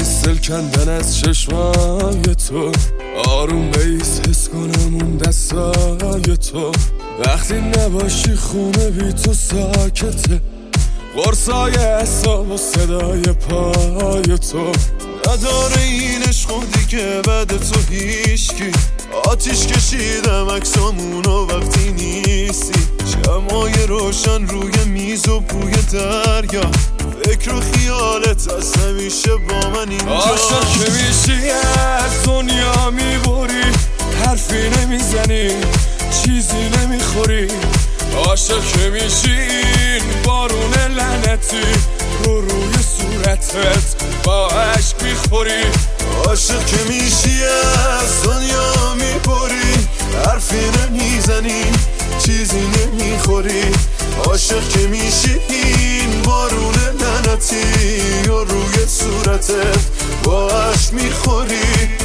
سل کندن از چشمای تو، آروم بیس حس کنم اون دستای تو. وقتی نباشی خونه بی تو ساکته، قرصای اعصاب و صدای پای تو. نداره این عشق دیگه بعد تو هیچکی، آتیش کشیدم عکسامونو وقتی نیستی. شمعای روشن روی میز و بوی دریا، فکر و خیالت از همیشه با من اینجا. عاشق که میشی از دنیا میبری، حرفی نمیزنی چیزی نمیخوری. عاشق که میشی این بارون لعنتی روی صورتت با عشق میخوری. عاشق که میشی از دنیا میبری، حرفی نمیزنی چیزی نمیخوری. عاشق که میشی این بارون لعنتی روی صورتت با عشق میخوری.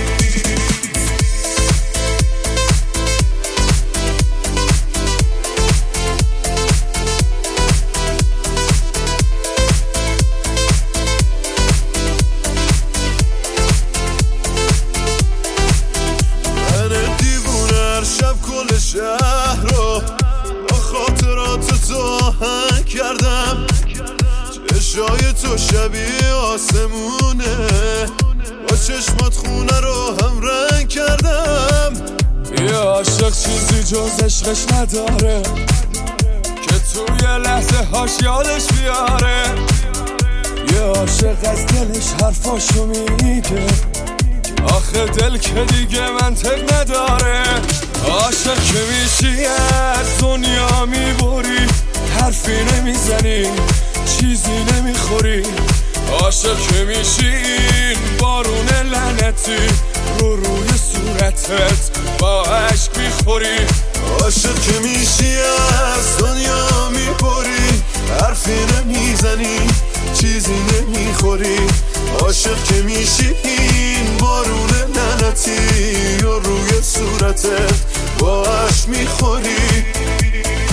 کل شهر رو با خاطرات تو آهنگ کردم، چشای تو شبیه آسمونه، با چشمات خونه رو هم رنگ کردم. یه عاشق چیزی جز عشقش نداره که توی لحظه هاش یادش بیاره. یه عاشق از دلش حرفاشو میگه، آخه دل که دیگه منطق نداره. عاشق که میشی از دنیا میبری، حرفی نمیزنی چیزی نمیخوری. عاشق که میشی این بارون لعنتی روی صورتت با عشق میخوری. عاشق که میشی از دنیا میبری، حرفی نمیزنی چیزی نمیخوری. عاشق که میشی این بارون لعنتی روی صورتت با عشق میخوری.